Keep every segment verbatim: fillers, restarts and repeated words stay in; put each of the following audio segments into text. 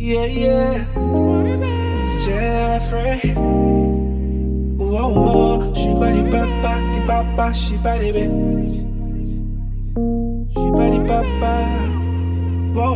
Yeah, yeah. It's Jeffrey. Whoa, whoa. She body papa, the papa, she body baby. She body papa. Whoa,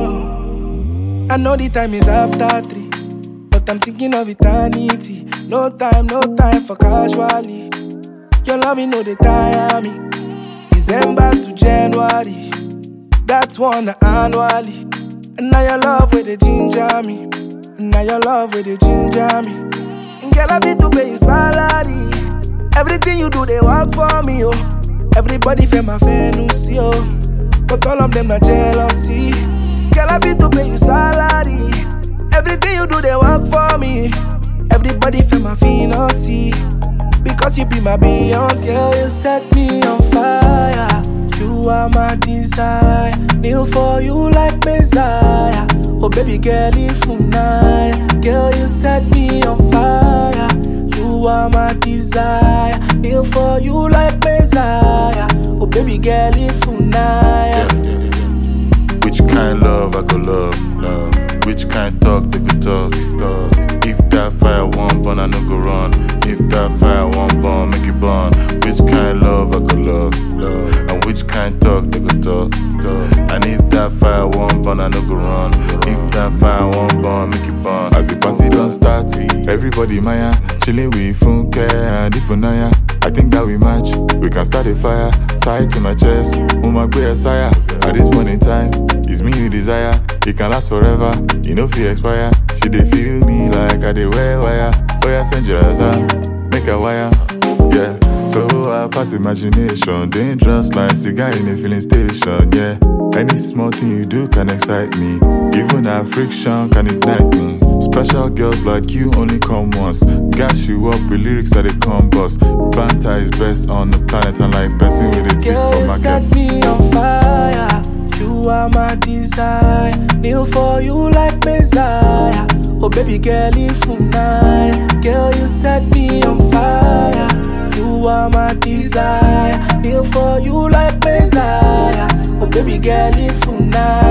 whoa. I know the time is after three, but I'm thinking of eternity. No time, no time for casually. Your love, you know they tire me. December to January, that's one annually. And now your love with the ginger me. And now your love with the ginger me. And girl, I be to pay you salary. Everything you do, they work for me, oh. Everybody feel my fancy, oh. But all of them not jealousy. Girl, I be to pay you salary. Everything you do, they work for me. Everybody feel my fancy. Because you be my Beyonce. Girl, you set me on fire. You are my desire. Kneel for you like Messiah. Oh baby girl, if you night. Girl, you set me on fire. You are my desire. Kneel for you like Messiah. Oh baby girl, if you night. Yeah, yeah, yeah. Which kind love I could love, love. Which kind talk they could talk, talk. If that fire won't burn, I no go run. If that fire won't burn, make it burn. Which kind love I could love, love. And which kind talk they could talk, talk. And if that fire won't burn, I no go run. If that fire won't burn, make it burn. As the party don't start, everybody maya, chilling with Funke and Ifunaya. I think that we match, we can start a fire. Tie it to my chest, oh my boy sire. At this point in time, it's me you desire. It can last forever, you know if you expire. She dey feel me like I dey wear wire. Oh yeah, send your ass make a wire. Yeah, so I pass imagination. Dangerous like cigar in a filling station, yeah. Any small thing you do can excite me. Even our friction can ignite me. Special girls like you only come once. Gas you up with lyrics that they come bust. Banter is best on the planet, and like person with a tip for my set me on fire. You are my desire. Kneel for you like Messiah. Oh baby girl, if you night. Girl, you set me on fire. You are my desire. Kneel for you like Messiah. Oh baby girl, if you night.